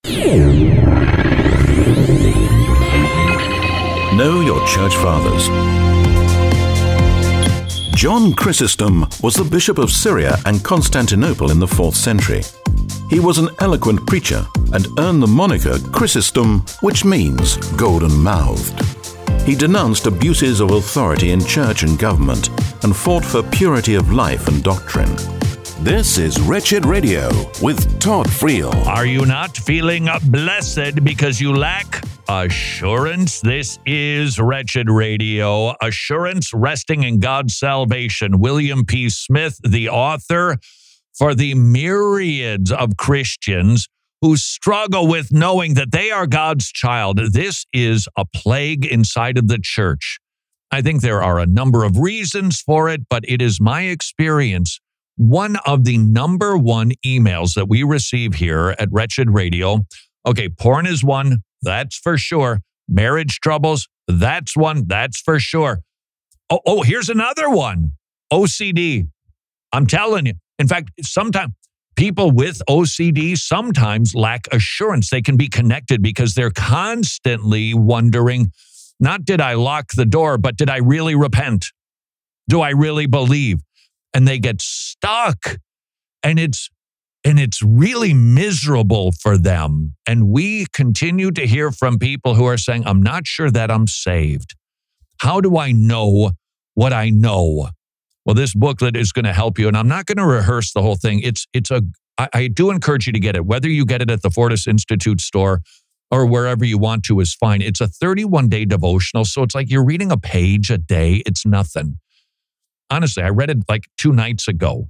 Know your church fathers. John Chrysostom was the Bishop of Syria and Constantinople in the 4th century. He was an eloquent preacher and earned the moniker Chrysostom, which means golden-mouthed. He denounced abuses of authority in church and government and fought for purity of life and doctrine. This is Wretched Radio with Todd Friel. Are you not feeling blessed because you lack assurance? This is Wretched Radio. Assurance resting in God's salvation. William P. Smith, the author, for the myriads of Christians who struggle with knowing that they are God's child. This is a plague inside of the church. I think there are a number of reasons for it, but it is my experience. One of the number one emails that we receive here at Wretched Radio, okay, porn is one, that's for sure. Marriage troubles, that's one, that's for sure. Oh, here's another one. OCD. I'm telling you. In fact, sometimes people with OCD sometimes lack assurance. They can be connected because they're constantly wondering, not did I lock the door, but did I really repent? Do I really believe? And they get stuck, and it's really miserable for them. And we continue to hear from people who are saying, I'm not sure that I'm saved. How do I know what I know? Well, this booklet is going to help you, and I'm not going to rehearse the whole thing. I do encourage you to get it. Whether you get it at the Fortis Institute store or wherever you want to is fine. It's a 31-day devotional, so it's like you're reading a page a day. It's nothing. Honestly, I read it like 2 nights ago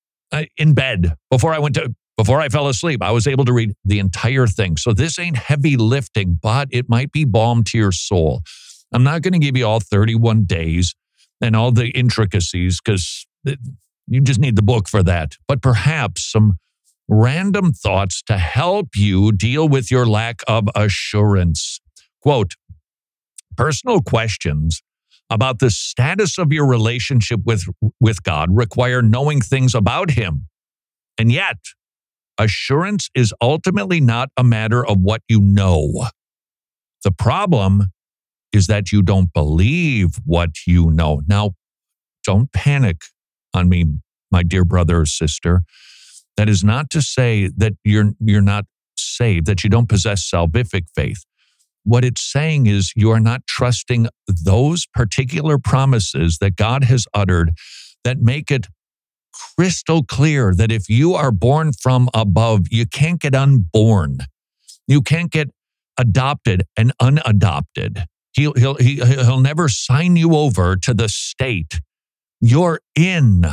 in bed before I fell asleep. I was able to read the entire thing. So this ain't heavy lifting, but it might be balm to your soul. I'm not going to give you all 31 days and all the intricacies because you just need the book for that. But perhaps some random thoughts to help you deal with your lack of assurance. Quote, personal questions about the status of your relationship with God require knowing things about Him. And yet, assurance is ultimately not a matter of what you know. The problem is that you don't believe what you know. Now, don't panic on me, my dear brother or sister. That is not to say that you're not saved, that you don't possess salvific faith. What it's saying is you are not trusting those particular promises that God has uttered that make it crystal clear that if you are born from above, you can't get unborn. You can't get adopted and unadopted. He'll never sign you over to the state. You're in.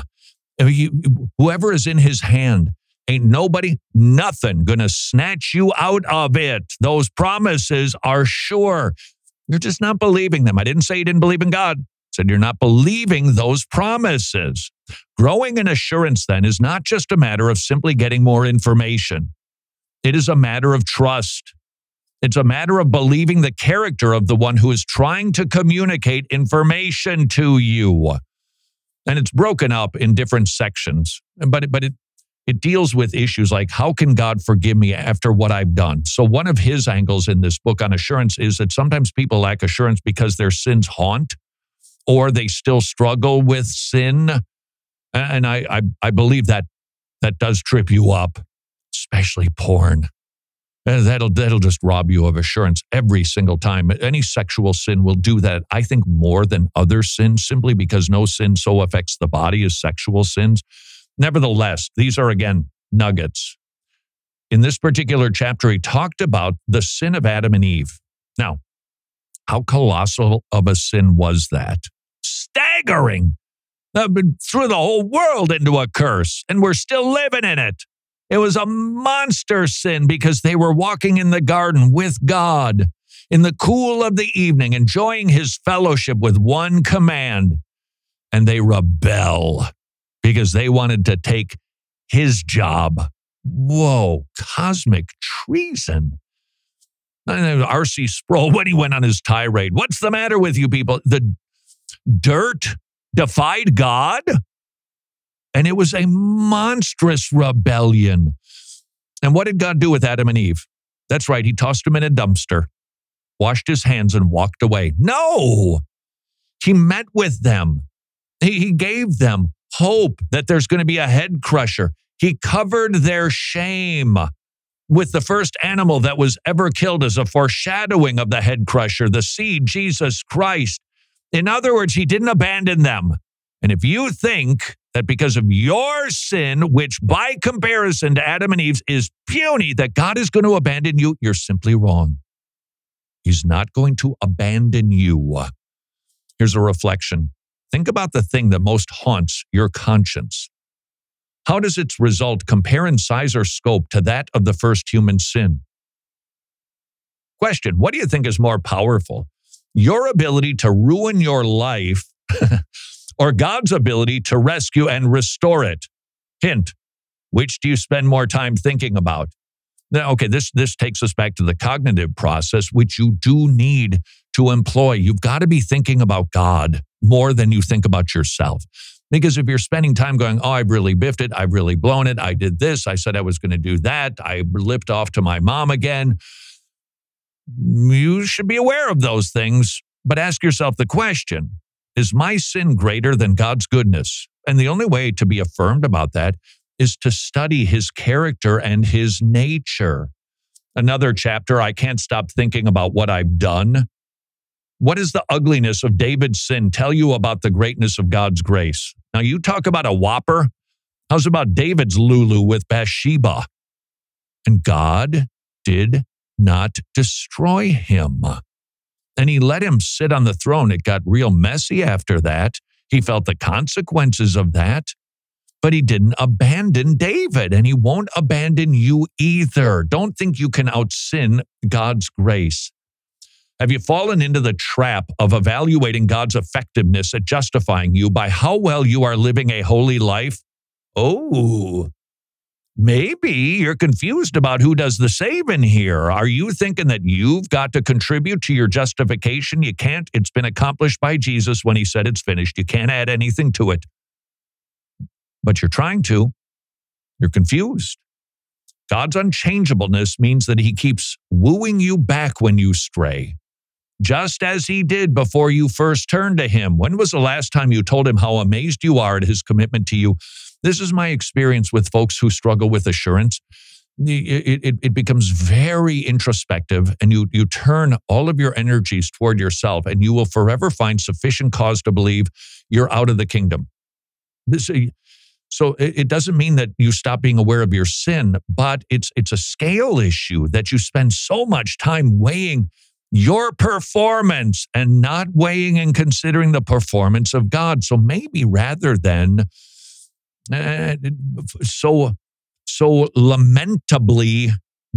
Whoever is in His hand, ain't nobody, nothing gonna snatch you out of it. Those promises are sure. You're just not believing them. I didn't say you didn't believe in God. I said you're not believing those promises. Growing in assurance then is not just a matter of simply getting more information. It is a matter of trust. It's a matter of believing the character of the one who is trying to communicate information to you. And it's broken up in different sections, but it deals with issues like, how can God forgive me after what I've done? So one of his angles in this book on assurance is that sometimes people lack assurance because their sins haunt or they still struggle with sin. And I believe that does trip you up, especially porn. That'll just rob you of assurance every single time. Any sexual sin will do that, I think, more than other sins, simply because no sin so affects the body as sexual sins. Nevertheless, these are, again, nuggets. In this particular chapter, he talked about the sin of Adam and Eve. Now, how colossal of a sin was that? Staggering! Threw the whole world into a curse, and we're still living in it. It was a monster sin because they were walking in the garden with God in the cool of the evening, enjoying His fellowship with one command. And they rebel because they wanted to take His job. Whoa, cosmic treason. R.C. Sproul, when he went on his tirade, what's the matter with you people? The dirt defied God? And it was a monstrous rebellion. And what did God do with Adam and Eve? That's right. He tossed him in a dumpster, washed his hands, and walked away. No, he met with them. He gave them hope that there's going to be a head crusher. He covered their shame with the first animal that was ever killed as a foreshadowing of the head crusher, the seed, Jesus Christ. In other words, he didn't abandon them. And if you think that because of your sin, which by comparison to Adam and Eve's is puny, that God is going to abandon you, you're simply wrong. He's not going to abandon you. Here's a reflection. Think about the thing that most haunts your conscience. How does its result compare in size or scope to that of the first human sin? Question, what do you think is more powerful? Your ability to ruin your life or God's ability to rescue and restore it? Hint, which do you spend more time thinking about? Now, okay, this takes us back to the cognitive process, which you do need to employ. You've got to be thinking about God more than you think about yourself. Because if you're spending time going, oh, I've really biffed it, I've really blown it, I did this, I said I was going to do that, I lipped off to my mom again, you should be aware of those things, but ask yourself the question, is my sin greater than God's goodness? And the only way to be affirmed about that is to study his character and his nature. Another chapter, I can't stop thinking about what I've done. What does the ugliness of David's sin tell you about the greatness of God's grace? Now, you talk about a whopper. How's about David's Lulu with Bathsheba? And God did not destroy him. And he let him sit on the throne. It got real messy after that. He felt the consequences of that. But he didn't abandon David, and he won't abandon you either. Don't think you can out-sin God's grace. Have you fallen into the trap of evaluating God's effectiveness at justifying you by how well you are living a holy life? Oh, maybe you're confused about who does the saving here. Are you thinking that you've got to contribute to your justification? You can't. It's been accomplished by Jesus when he said it's finished. You can't add anything to it. But you're trying to. You're confused. God's unchangeableness means that he keeps wooing you back when you stray, just as he did before you first turned to him. When was the last time you told him how amazed you are at his commitment to you? This is my experience with folks who struggle with assurance. It becomes very introspective, and you turn all of your energies toward yourself, and you will forever find sufficient cause to believe you're out of the kingdom. So it doesn't mean that you stop being aware of your sin, but it's a scale issue that you spend so much time weighing your performance and not weighing and considering the performance of God. So maybe rather than so lamentingly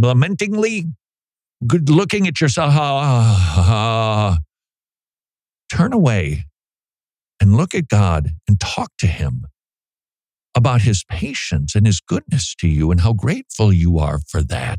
looking at yourself, turn away and look at God and talk to him about his patience and his goodness to you and how grateful you are for that.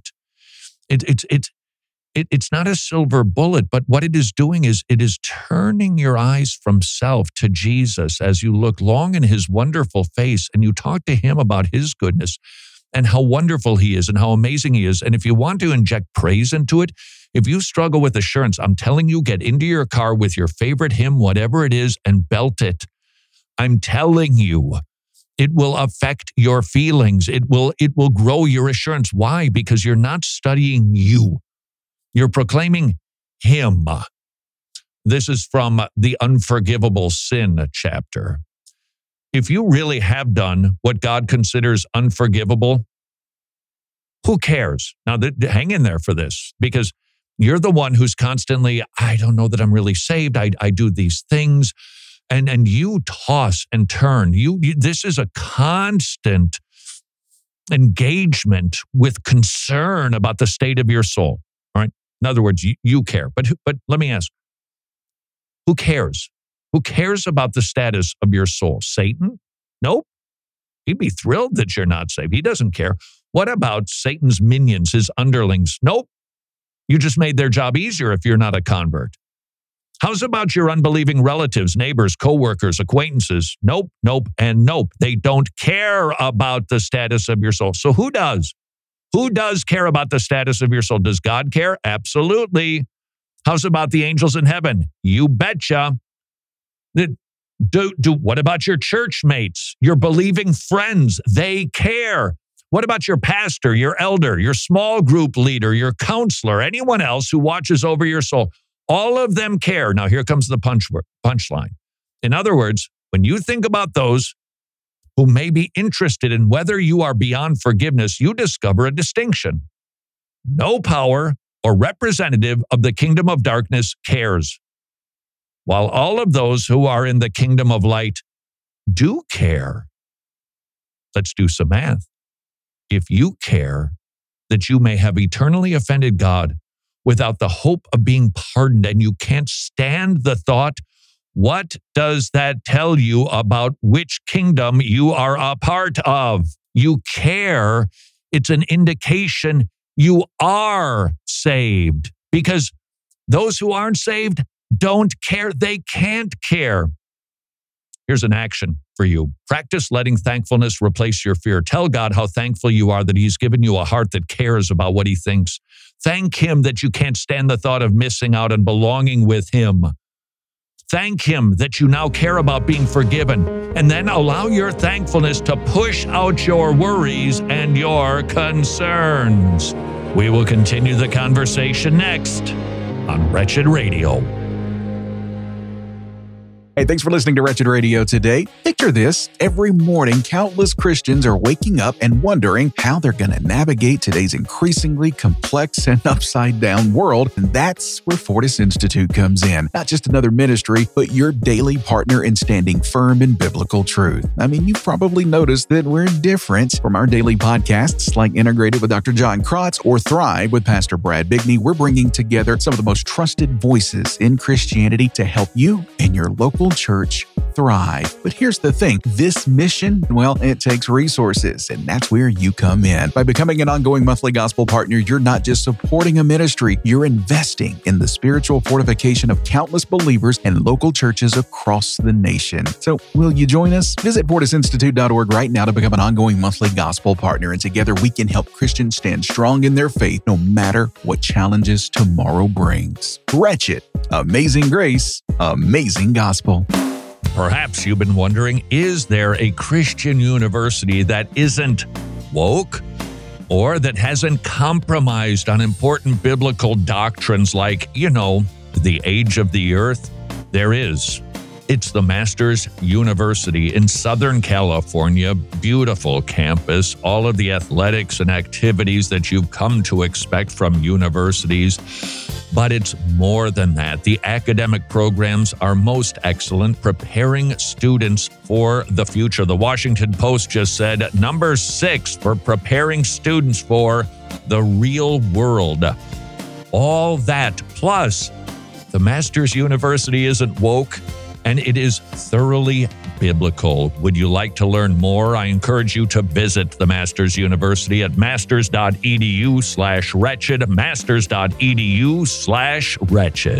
It's not a silver bullet, but what it is doing is it is turning your eyes from self to Jesus as you look long in his wonderful face and you talk to him about his goodness and how wonderful he is and how amazing he is. And if you want to inject praise into it, if you struggle with assurance, I'm telling you, get into your car with your favorite hymn, whatever it is, and belt it. I'm telling you, it will affect your feelings. It will grow your assurance. Why? Because you're not studying you. You're proclaiming him. This is from the Unforgivable Sin chapter. If you really have done what God considers unforgivable, who cares? Now, hang in there for this, because you're the one who's constantly, I don't know that I'm really saved. I do these things. And you toss and turn. This is a constant engagement with concern about the state of your soul. All right. In other words, you care. But let me ask, who cares? Who cares about the status of your soul? Satan? Nope. He'd be thrilled that you're not saved. He doesn't care. What about Satan's minions, his underlings? Nope. You just made their job easier if you're not a convert. How's about your unbelieving relatives, neighbors, coworkers, acquaintances? Nope, nope, and nope. They don't care about the status of your soul. So who does? Who does care about the status of your soul? Does God care? Absolutely. How's about the angels in heaven? You betcha. What about your church mates, your believing friends? They care. What about your pastor, your elder, your small group leader, your counselor, anyone else who watches over your soul? All of them care. Now, here comes the punchline. In other words, when you think about those who may be interested in whether you are beyond forgiveness, you discover a distinction. No power or representative of the kingdom of darkness cares, while all of those who are in the kingdom of light do care. Let's do some math. If you care that you may have eternally offended God without the hope of being pardoned, and you can't stand the thought, what does that tell you about which kingdom you are a part of? You care. It's an indication you are saved, because those who aren't saved don't care. They can't care. Here's an action for you. Practice letting thankfulness replace your fear. Tell God how thankful you are that He's given you a heart that cares about what He thinks. Thank Him that you can't stand the thought of missing out and belonging with Him. Thank Him that you now care about being forgiven. And then allow your thankfulness to push out your worries and your concerns. We will continue the conversation next on Wretched Radio. Hey, thanks for listening to Wretched Radio today. Picture this. Every morning, countless Christians are waking up and wondering how they're going to navigate today's increasingly complex and upside-down world. And that's where Fortis Institute comes in. Not just another ministry, but your daily partner in standing firm in biblical truth. I mean, you've probably noticed that we're different from our daily podcasts like Integrated with Dr. John Krotz or Thrive with Pastor Brad Bigney. We're bringing together some of the most trusted voices in Christianity to help you and your local church thrive. But here's the thing, this mission, well, it takes resources, and that's where you come in. By becoming an ongoing monthly gospel partner, you're not just supporting a ministry, you're investing in the spiritual fortification of countless believers and local churches across the nation. So will you join us? Visit fortisinstitute.org right now to become an ongoing monthly gospel partner, and together we can help Christians stand strong in their faith no matter what challenges tomorrow brings. Wretched, amazing grace, amazing gospel. Perhaps you've been wondering, is there a Christian university that isn't woke or that hasn't compromised on important biblical doctrines like, the age of the earth? There is. It's the Masters University in Southern California. Beautiful campus, all of the athletics and activities that you've come to expect from universities. But it's more than that. The academic programs are most excellent, preparing students for the future. The Washington Post just said number 6 for preparing students for the real world. All that plus the Masters University isn't woke, and it is thoroughly biblical. Would you like to learn more? I encourage you to visit the Masters University at masters.edu/wretched, masters.edu/wretched.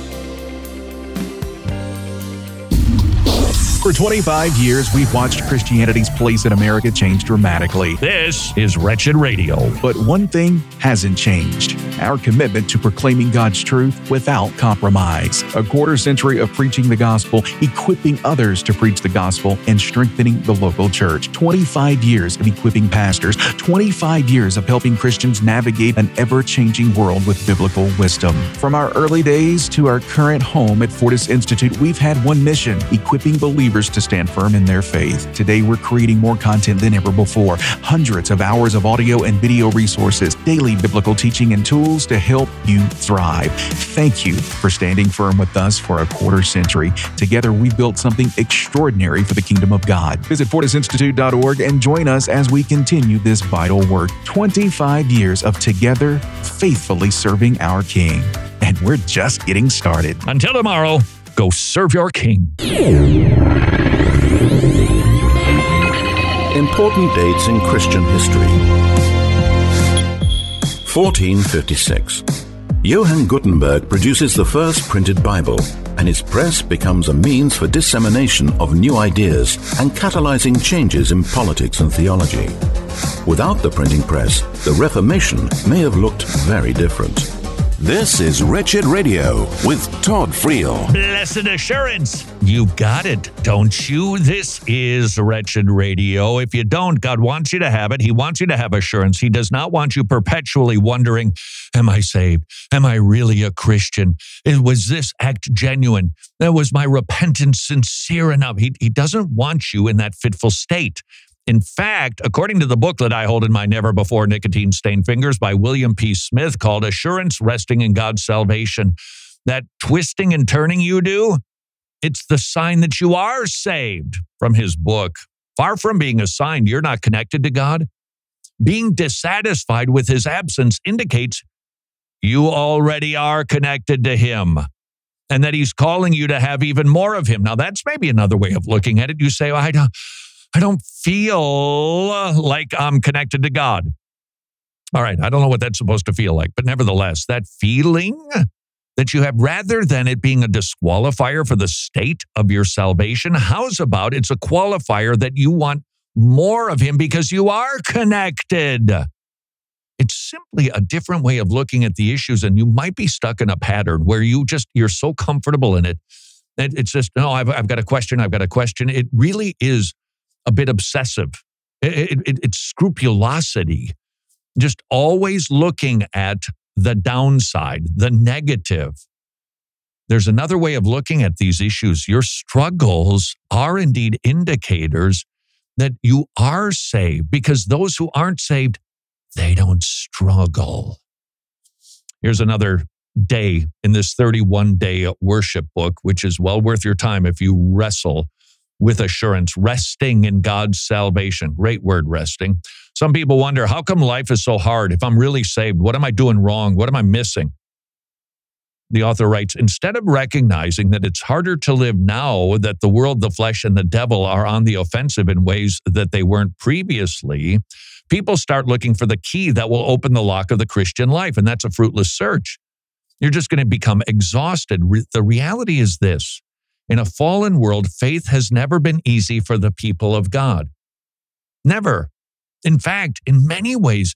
For 25 years, we've watched Christianity's place in America change dramatically. This is Wretched Radio. But one thing hasn't changed: our commitment to proclaiming God's truth without compromise. A quarter century of preaching the gospel, equipping others to preach the gospel, and strengthening the local church. 25 years of equipping pastors. 25 years of helping Christians navigate an ever-changing world with biblical wisdom. From our early days to our current home at Fortis Institute, we've had one mission: equipping believers to stand firm in their faith. Today, we're creating more content than ever before. Hundreds of hours of audio and video resources, daily biblical teaching and tools to help you thrive. Thank you for standing firm with us for a quarter century. Together, we've built something extraordinary for the kingdom of God. Visit fortisinstitute.org and join us as we continue this vital work. 25 years of together faithfully serving our King. And we're just getting started. Until tomorrow, go serve your King. Important dates in Christian history. 1456. Johann Gutenberg produces the first printed Bible, and its press becomes a means for dissemination of new ideas and catalyzing changes in politics and theology. Without the printing press, the Reformation may have looked very different. This is Wretched Radio with Todd Friel. Blessed assurance. You've got it, don't you? This is Wretched Radio. If you don't, God wants you to have it. He wants you to have assurance. He does not want you perpetually wondering, am I saved? Am I really a Christian? Was this act genuine? Was my repentance sincere enough? He doesn't want you in that fitful state. In fact, according to the booklet I hold in my never before nicotine stained fingers by William P. Smith called Assurance Resting in God's Salvation, that twisting and turning you do, it's the sign that you are saved from his book. Far from being a sign you're not connected to God, being dissatisfied with his absence indicates you already are connected to him and that he's calling you to have even more of him. Now, that's maybe another way of looking at it. You say, I don't feel like I'm connected to God. All right, I don't know what that's supposed to feel like, but nevertheless, that feeling that you have, rather than it being a disqualifier for the state of your salvation, how's about it's a qualifier that you want more of him because you are connected. It's simply a different way of looking at the issues, and you might be stuck in a pattern where you're so comfortable in it. It's just, no, I've got a question. It really is a bit obsessive. It's scrupulosity, just always looking at the downside, the negative. There's another way of looking at these issues. Your struggles are indeed indicators that you are saved, because those who aren't saved, they don't struggle. Here's another day in this 31-day worship book, which is well worth your time if you wrestle with assurance, resting in God's salvation. Great word, resting. Some people wonder, how come life is so hard? If I'm really saved, what am I doing wrong? What am I missing? The author writes, instead of recognizing that it's harder to live now that the world, the flesh, and the devil are on the offensive in ways that they weren't previously, people start looking for the key that will open the lock of the Christian life, and that's a fruitless search. You're just going to become exhausted. The reality is this. In a fallen world, faith has never been easy for the people of God. Never. In fact, in many ways,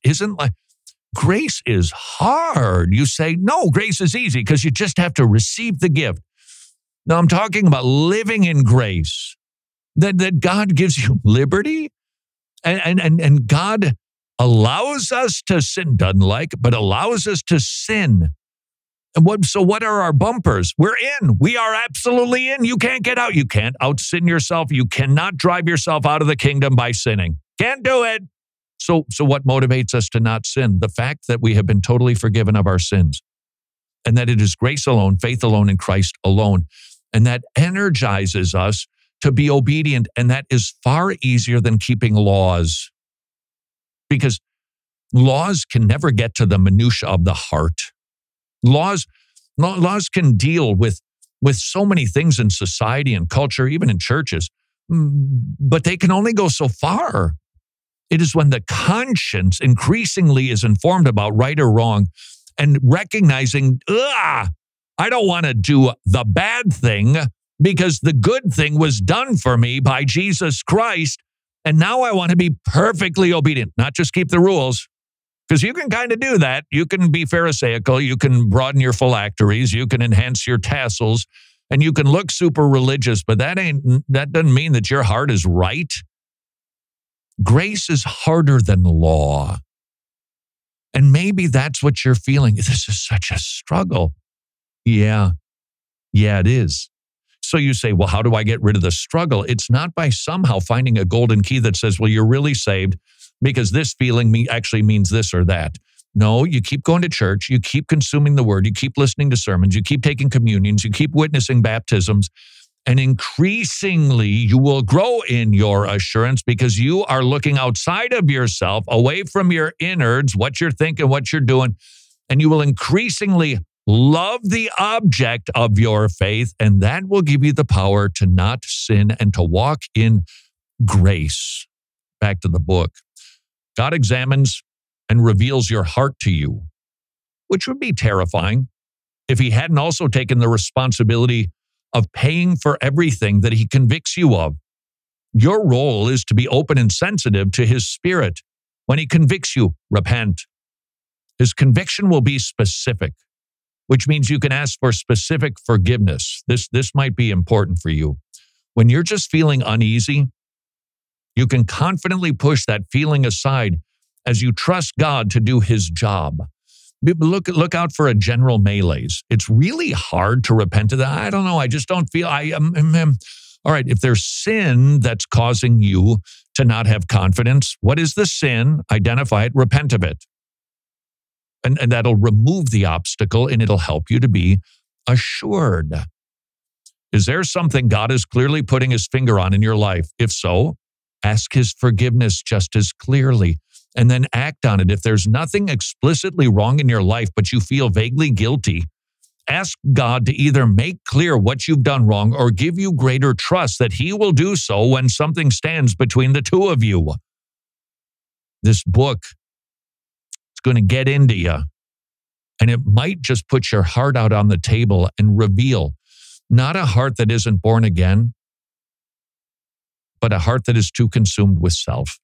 grace is hard. You say, no, grace is easy because you just have to receive the gift. Now, I'm talking about living in grace, that God gives you liberty and God allows us to sin, doesn't like, but allows us to sin. So what are our bumpers? We're in. We are absolutely in. You can't get out. You can't out-sin yourself. You cannot drive yourself out of the kingdom by sinning. Can't do it. So what motivates us to not sin? The fact that we have been totally forgiven of our sins, and that it is grace alone, faith alone, in Christ alone. And that energizes us to be obedient. And that is far easier than keeping laws, because laws can never get to the minutia of the heart. Laws can deal with so many things in society and culture, even in churches, but they can only go so far. It is when the conscience increasingly is informed about right or wrong and recognizing, I don't want to do the bad thing because the good thing was done for me by Jesus Christ, and now I want to be perfectly obedient, not just keep the rules. Because you can kind of do that. You can be Pharisaical. You can broaden your phylacteries. You can enhance your tassels. And you can look super religious, but that doesn't mean that your heart is right. Grace is harder than law. And maybe that's what you're feeling. This is such a struggle. Yeah, it is. So you say, well, how do I get rid of the struggle? It's not by somehow finding a golden key that says, well, you're really saved because this feeling actually means this or that. No, you keep going to church, you keep consuming the word, you keep listening to sermons, you keep taking communions, you keep witnessing baptisms, and increasingly you will grow in your assurance because you are looking outside of yourself, away from your innards, what you're thinking, what you're doing, and you will increasingly love the object of your faith, and that will give you the power to not sin and to walk in grace. Back to the book. God examines and reveals your heart to you, which would be terrifying if he hadn't also taken the responsibility of paying for everything that he convicts you of. Your role is to be open and sensitive to his spirit. When he convicts you, repent. His conviction will be specific, which means you can ask for specific forgiveness. This might be important for you. When you're just feeling uneasy, you can confidently push that feeling aside as you trust God to do his job. Look out for a general malaise. It's really hard to repent of that. I don't know. I just don't feel all right, if there's sin that's causing you to not have confidence, what is the sin? Identify it, repent of it. And that'll remove the obstacle and it'll help you to be assured. Is there something God is clearly putting his finger on in your life? If so, ask his forgiveness just as clearly and then act on it. If there's nothing explicitly wrong in your life, but you feel vaguely guilty, ask God to either make clear what you've done wrong or give you greater trust that he will do so when something stands between the two of you. This book is going to get into you, and it might just put your heart out on the table and reveal not a heart that isn't born again, but a heart that is too consumed with self.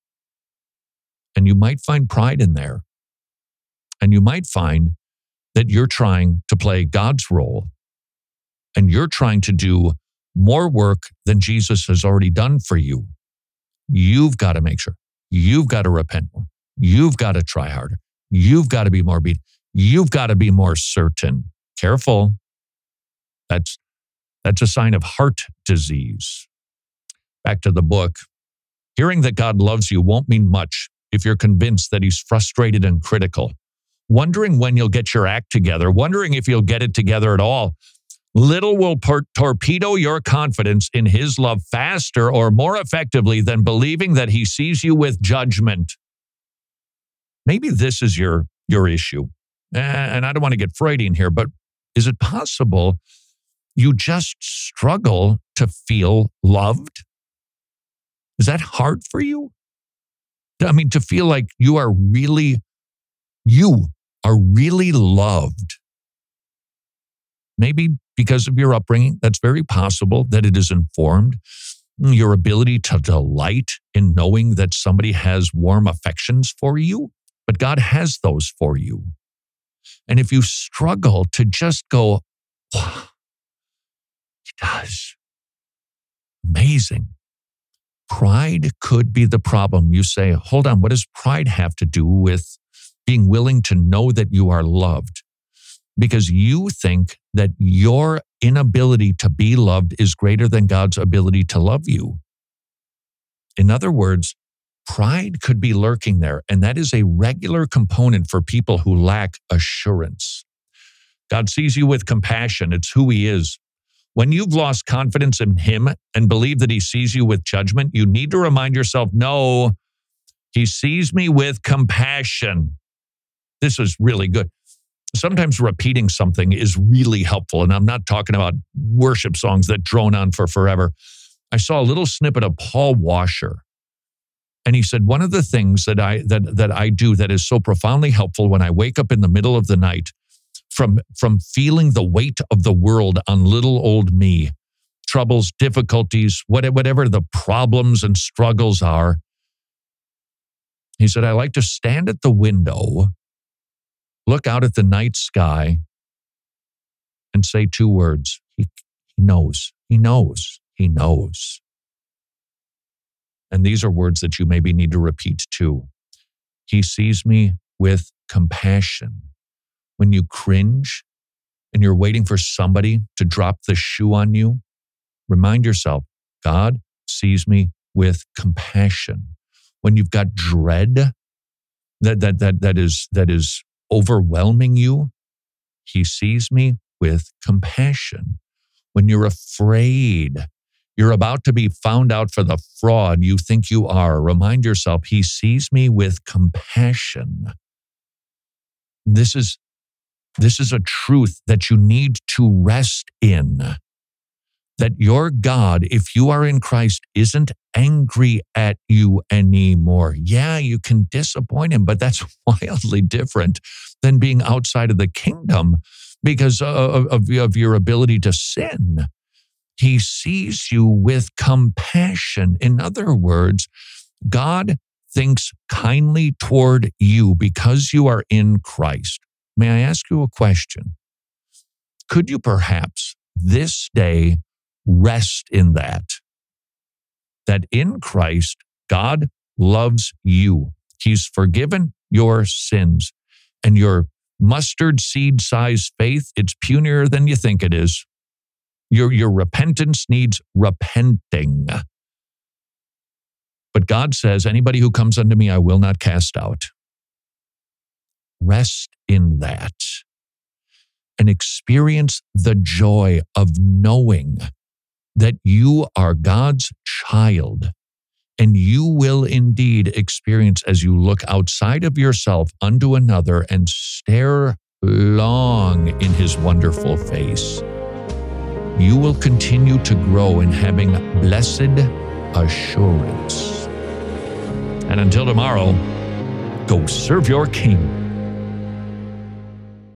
And you might find pride in there. And you might find that you're trying to play God's role and you're trying to do more work than Jesus has already done for you. You've got to make sure. You've got to repent more. You've got to try harder. You've got to be more obedient. You've got to be more certain. Careful. That's a sign of heart disease. Back to the book. Hearing that God loves you won't mean much if you're convinced that he's frustrated and critical. Wondering when you'll get your act together, wondering if you'll get it together at all. Little will torpedo your confidence in his love faster or more effectively than believing that he sees you with judgment. Maybe this is your issue. And I don't want to get Freudian here, but is it possible you just struggle to feel loved? Is that hard for you? I mean, to feel like you are really loved. Maybe because of your upbringing, that's very possible that it is informed. Your ability to delight in knowing that somebody has warm affections for you, but God has those for you. And if you struggle to just go, wow, he does. Amazing. Pride could be the problem. You say, hold on, what does pride have to do with being willing to know that you are loved? Because you think that your inability to be loved is greater than God's ability to love you. In other words, pride could be lurking there, and that is a regular component for people who lack assurance. God sees you with compassion. It's who he is. When you've lost confidence in him and believe that he sees you with judgment, you need to remind yourself, no, he sees me with compassion. This is really good. Sometimes repeating something is really helpful, and I'm not talking about worship songs that drone on for forever. I saw a little snippet of Paul Washer, and he said, one of the things that I do that is so profoundly helpful when I wake up in the middle of the night from feeling the weight of the world on little old me, troubles, difficulties, whatever the problems and struggles are. He said, I like to stand at the window, look out at the night sky, and say two words. He knows. He knows. He knows. And these are words that you maybe need to repeat too. He sees me with compassion. When you cringe and you're waiting for somebody to drop the shoe on you, remind yourself, God sees me with compassion. When you've got dread that is overwhelming you, he sees me with compassion. When you're afraid, you're about to be found out for the fraud you think you are, remind yourself, he sees me with compassion. This is a truth that you need to rest in. That your God, if you are in Christ, isn't angry at you anymore. Yeah, you can disappoint him, but that's wildly different than being outside of the kingdom because of your ability to sin. He sees you with compassion. In other words, God thinks kindly toward you because you are in Christ. May I ask you a question? Could you perhaps this day rest in that in Christ, God loves you. He's forgiven your sins, and your mustard seed size faith, it's punier than you think it is. Your repentance needs repenting. But God says, anybody who comes unto me, I will not cast out. Rest in that and experience the joy of knowing that you are God's child, and you will indeed experience, as you look outside of yourself unto another and stare long in his wonderful face, you will continue to grow in having blessed assurance. And until tomorrow, go serve your King.